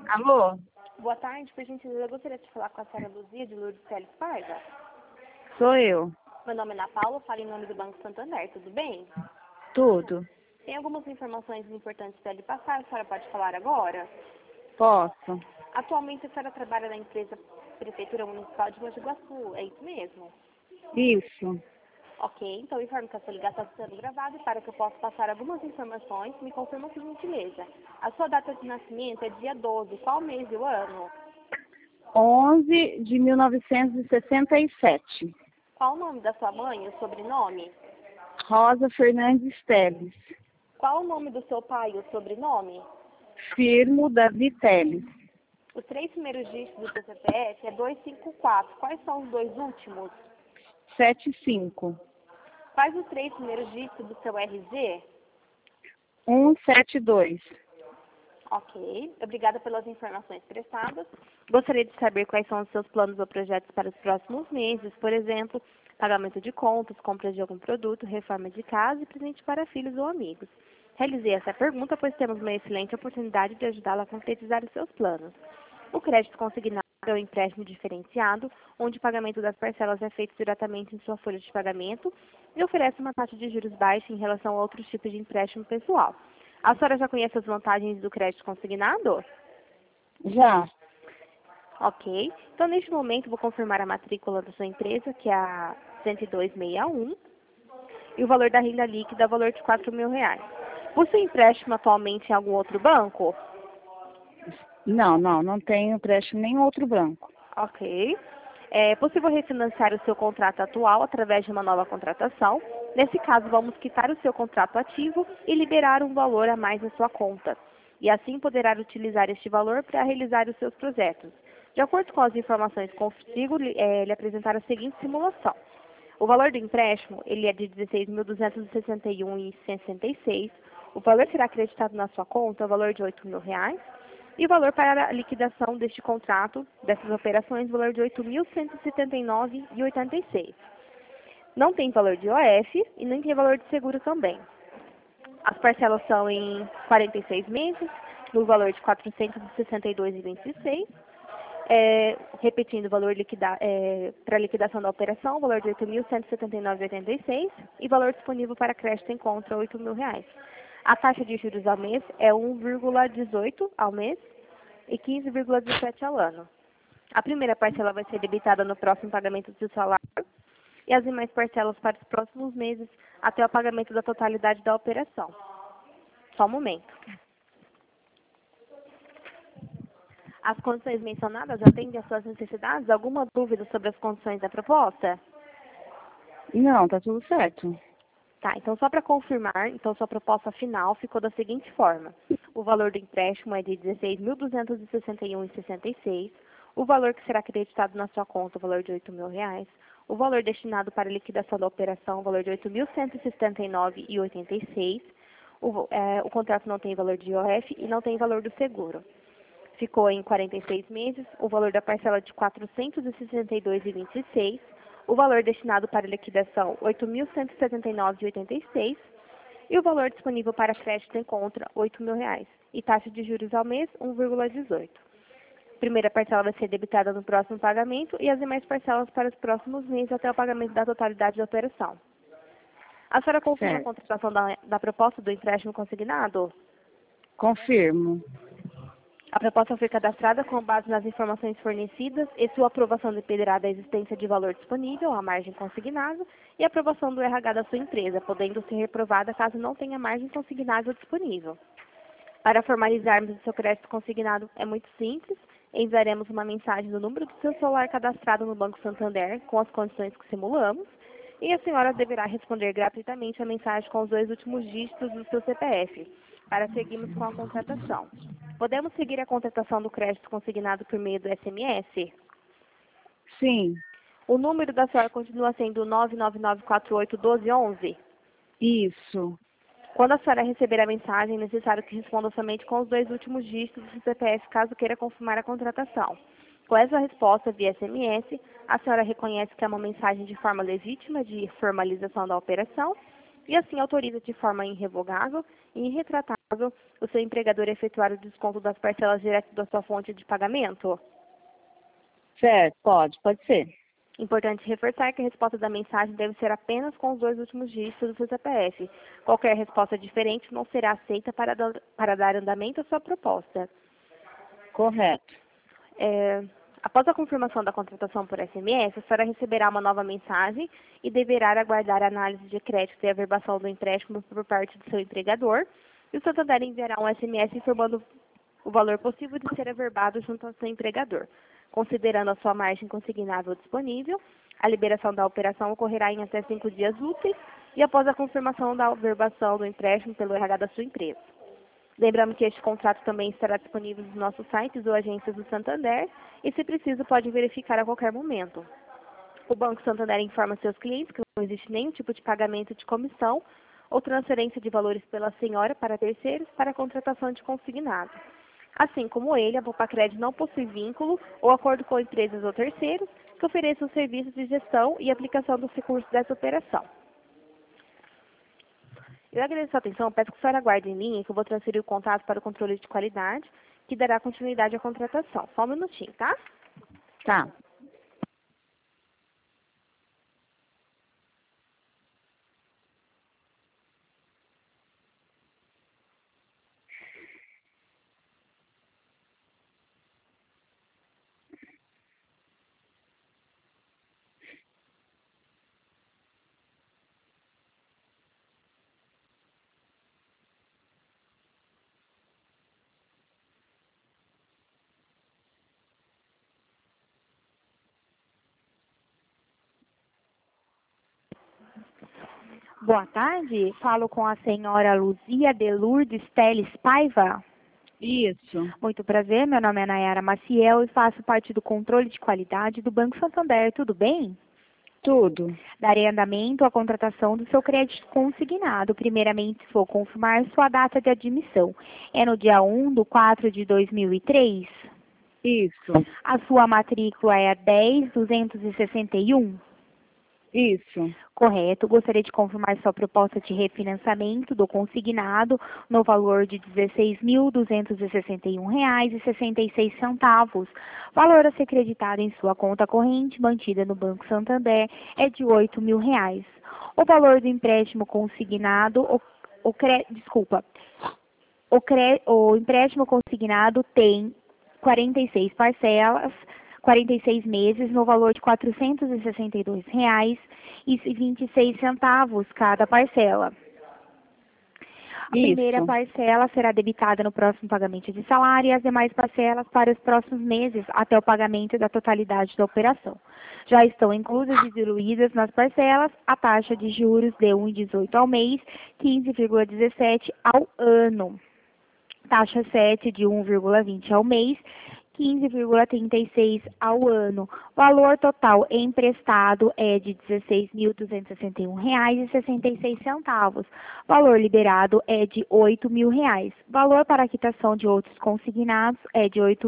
Alô? Boa tarde, por gentileza, eu gostaria de falar com a senhora Luzia de Lourdes Teles Paiva. Sou eu. Meu nome é Ana Paula, falo em nome do Banco Santander, tudo bem? Tudo. Tem algumas informações importantes para lhe passar, a senhora pode falar agora? Posso? Atualmente a senhora trabalha na empresa Prefeitura Municipal de Mogi Guaçu, é isso mesmo? Isso. Ok, então informe que a sua ligação está sendo gravada e para que eu possa passar algumas informações, me confirma por gentileza. A sua data de nascimento é dia 12, qual mês e o ano? 11 de 1967. Qual o nome da sua mãe e o sobrenome? Rosa Fernandes Teles. Qual o nome do seu pai e o sobrenome? Firmo Davi Teles. Os 3 primeiros dígitos do seu CPF é 254. Quais são os 2 últimos? 75. Quais os 3 primeiros dígitos do seu RG? 172. Ok. Obrigada pelas informações prestadas. Gostaria de saber quais são os seus planos ou projetos para os próximos meses, por exemplo, pagamento de contas, compra de algum produto, reforma de casa e presente para filhos ou amigos. Realizei essa pergunta, pois temos uma excelente oportunidade de ajudá-la a concretizar os seus planos. O crédito consignado é um empréstimo diferenciado, onde o pagamento das parcelas é feito diretamente em sua folha de pagamento e oferece uma taxa de juros baixa em relação a outros tipos de empréstimo pessoal. A senhora já conhece as vantagens do crédito consignado? Já. Ok. Então, neste momento, vou confirmar a matrícula da sua empresa, que é a 10261, e o valor da renda líquida é o valor de R$ 4.000. Possui empréstimo atualmente em algum outro banco? Não tenho empréstimo em nenhum outro banco. Ok. É possível refinanciar o seu contrato atual através de uma nova contratação. Nesse caso, vamos quitar o seu contrato ativo e liberar um valor a mais na sua conta. E assim poderá utilizar este valor para realizar os seus projetos. De acordo com as informações, consigo lhe apresentar a seguinte simulação. O valor do empréstimo ele é de R$ 16.261,66. O valor será acreditado na sua conta, o valor de R$ 8.000. E o valor para a liquidação deste contrato, dessas operações, o valor de R$ 8.179,86. Não tem valor de IOF e nem tem valor de seguro também. As parcelas são em 46 meses, no valor de R$ 462,26. Repetindo o valor para liquidação da operação, o valor de R$ 8.179,86 e valor disponível para crédito encontra R$ 8.000. A taxa de juros ao mês é 1,18 ao mês e 15,17 ao ano. A primeira parcela vai ser debitada no próximo pagamento do seu salário e as demais parcelas para os próximos meses até o pagamento da totalidade da operação. Só um momento. As condições mencionadas atendem às suas necessidades? Alguma dúvida sobre as condições da proposta? Não, tá tudo certo. Tá, então só para confirmar, então sua proposta final ficou da seguinte forma. O valor do empréstimo é de R$ 16.261,66. O valor que será acreditado na sua conta, o valor de R$ 8.000. O valor destinado para a liquidação da operação, o valor de R$ 8.179,86. O contrato não tem valor de IOF e não tem valor do seguro. Ficou em 46 meses, o valor da parcela de R$ 462,26. O valor destinado para liquidação, R$ 8.179,86. E o valor disponível para crédito encontra R$ 8.000. E taxa de juros ao mês, 1,18. Primeira parcela vai ser debitada no próximo pagamento e as demais parcelas para os próximos meses até o pagamento da totalidade da operação. A senhora confirma a contratação da proposta do empréstimo consignado? Confirmo. A proposta foi cadastrada com base nas informações fornecidas e sua aprovação dependerá da existência de valor disponível, a margem consignada, e a aprovação do RH da sua empresa, podendo ser reprovada caso não tenha margem consignável disponível. Para formalizarmos o seu crédito consignado é muito simples. Enviaremos uma mensagem no número do seu celular cadastrado no Banco Santander com as condições que simulamos e a senhora deverá responder gratuitamente a mensagem com os 2 últimos dígitos do seu CPF para seguirmos com a contratação. Podemos seguir a contratação do crédito consignado por meio do SMS? Sim. O número da senhora continua sendo 999481211? Isso. Quando a senhora receber a mensagem, é necessário que responda somente com os 2 últimos dígitos do CPF, caso queira confirmar a contratação. Com essa resposta via SMS, a senhora reconhece que é uma mensagem de forma legítima de formalização da operação e assim autoriza de forma irrevogável e irretratável o seu empregador efetuar o desconto das parcelas direto da sua fonte de pagamento? Certo, pode ser. Importante reforçar que a resposta da mensagem deve ser apenas com os 2 últimos dígitos do seu CPF. Qualquer resposta diferente não será aceita para dar andamento à sua proposta. Correto. Após a confirmação da contratação por SMS, a senhora receberá uma nova mensagem e deverá aguardar a análise de crédito e averbação do empréstimo por parte do seu empregador. E o Santander enviará um SMS informando o valor possível de ser averbado junto ao seu empregador. Considerando a sua margem consignável disponível, a liberação da operação ocorrerá em até 5 dias úteis e após a confirmação da averbação do empréstimo pelo RH da sua empresa. Lembrando que este contrato também estará disponível nos nossos sites ou agências do Santander e, se preciso, pode verificar a qualquer momento. O Banco Santander informa seus clientes que não existe nenhum tipo de pagamento de comissão ou transferência de valores pela senhora para terceiros para a contratação de consignado. Assim como ele, a Bopacred não possui vínculo ou acordo com empresas ou terceiros que ofereçam serviços de gestão e aplicação dos recursos dessa operação. Eu agradeço a atenção, peço que a senhora aguarde em linha que eu vou transferir o contato para o controle de qualidade, que dará continuidade à contratação. Só um minutinho, tá? Tá. Boa tarde, falo com a senhora Luzia de Lourdes Teles Paiva. Isso. Muito prazer, meu nome é Nayara Maciel e faço parte do controle de qualidade do Banco Santander, tudo bem? Tudo. Darei andamento à contratação do seu crédito consignado. Primeiramente, vou confirmar sua data de admissão. É no dia 1/4/2003? Isso. A sua matrícula é a 10.261? Isso. Correto. Gostaria de confirmar sua proposta de refinanciamento do consignado no valor de R$ 16.261,66. Valor a ser creditado em sua conta corrente mantida no Banco Santander é de R$ 8.000. O valor do empréstimo consignado, o empréstimo consignado tem 46 parcelas, 46 meses, no valor de R$ 462,26 cada parcela. A primeira parcela será debitada no próximo pagamento de salário e as demais parcelas para os próximos meses, até o pagamento da totalidade da operação. Já estão inclusas e diluídas nas parcelas a taxa de juros de 1,18 ao mês, 15,17 ao ano. Taxa 7 de 1,20 ao mês, 15,36 ao ano. Valor total emprestado é de R$ 16.261,66. Valor liberado é de R$ 8.000. Valor para quitação de outros consignados é de R$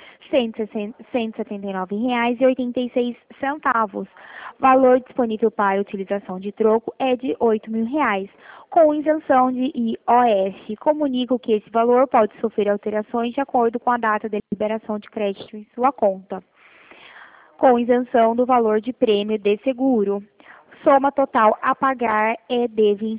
8.179,86. Valor disponível para utilização de troco é de R$ 8.000. Com isenção de IOF, comunico que esse valor pode sofrer alterações de acordo com a data de liberação de crédito em sua conta. Com isenção do valor de prêmio de seguro. Soma total a pagar é de R$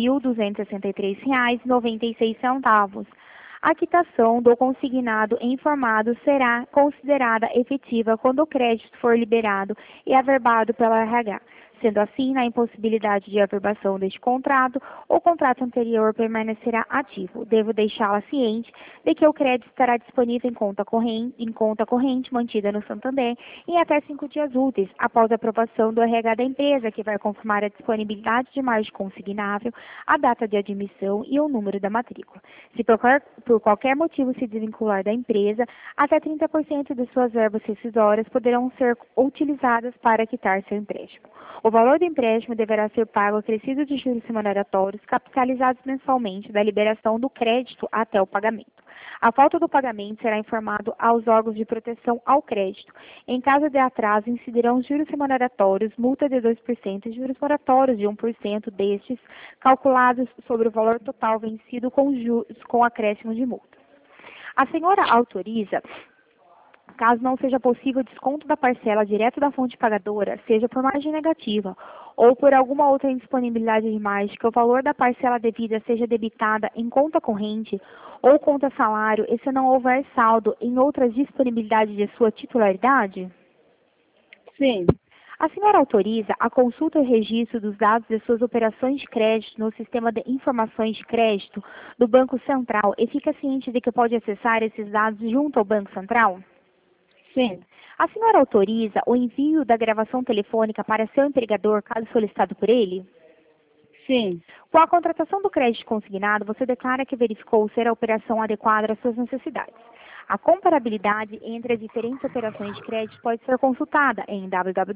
21.263,96. A quitação do consignado informado será considerada efetiva quando o crédito for liberado e averbado pela RH. Sendo assim, na impossibilidade de averbação deste contrato, o contrato anterior permanecerá ativo. Devo deixá-la ciente de que o crédito estará disponível em conta corrente mantida no Santander em até 5 dias úteis, após a aprovação do RH da empresa, que vai confirmar a disponibilidade de margem consignável, a data de admissão e o número da matrícula. Se por qualquer motivo se desvincular da empresa, até 30% de suas verbas rescisórias poderão ser utilizadas para quitar seu empréstimo. O valor do empréstimo deverá ser pago acrescido de juros remuneratórios capitalizados mensalmente da liberação do crédito até o pagamento. A falta do pagamento será informado aos órgãos de proteção ao crédito. Em caso de atraso, incidirão juros remuneratórios, multa de 2% e juros moratórios de 1% destes, calculados sobre o valor total vencido com juros com acréscimo de multa. A senhora autoriza, caso não seja possível o desconto da parcela direto da fonte pagadora, seja por margem negativa ou por alguma outra indisponibilidade de margem, que o valor da parcela devida seja debitada em conta corrente ou conta salário e se não houver saldo em outras disponibilidades de sua titularidade? Sim. A senhora autoriza a consulta e registro dos dados de suas operações de crédito no sistema de informações de crédito do Banco Central e fica ciente de que pode acessar esses dados junto ao Banco Central? Sim. A senhora autoriza o envio da gravação telefônica para seu empregador, caso solicitado por ele? Sim. Com a contratação do crédito consignado, você declara que verificou ser a operação adequada às suas necessidades. A comparabilidade entre as diferentes operações de crédito pode ser consultada em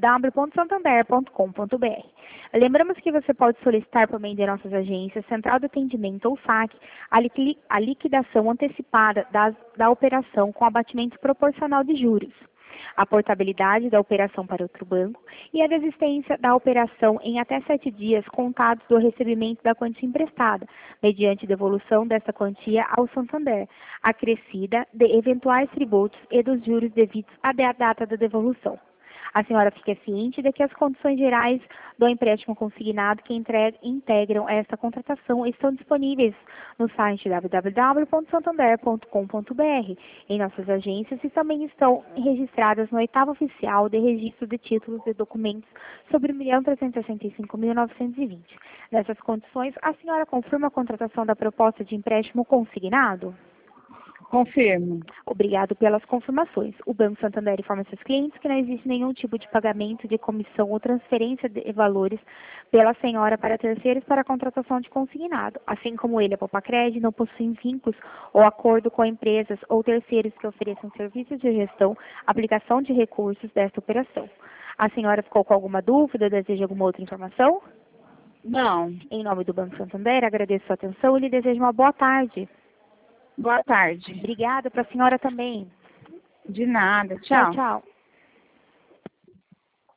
www.santander.com.br. Lembramos que você pode solicitar por meio de nossas agências, Central de Atendimento ou SAC, a liquidação antecipada da operação com abatimento proporcional de juros, a portabilidade da operação para outro banco e a desistência da operação em até 7 dias contados do recebimento da quantia emprestada, mediante devolução dessa quantia ao Santander, acrescida de eventuais tributos e dos juros devidos à data da devolução. A senhora fica ciente de que as condições gerais do empréstimo consignado que integram esta contratação estão disponíveis no site www.santander.com.br, em nossas agências e também estão registradas no 8º Oficial de Registro de Títulos e Documentos sobre 1.365.920. Nessas condições, a senhora confirma a contratação da proposta de empréstimo consignado? Confirmo. Obrigado pelas confirmações. O Banco Santander informa seus clientes que não existe nenhum tipo de pagamento de comissão ou transferência de valores pela senhora para terceiros para a contratação de consignado. Assim como ele, a Popacred, não possuem vínculos ou acordo com empresas ou terceiros que ofereçam serviços de gestão, aplicação de recursos desta operação. A senhora ficou com alguma dúvida ou deseja alguma outra informação? Não. Em nome do Banco Santander, agradeço sua atenção e lhe desejo uma boa tarde. Boa tarde. Obrigada para a senhora também. De nada. Tchau, Tchau. tchau.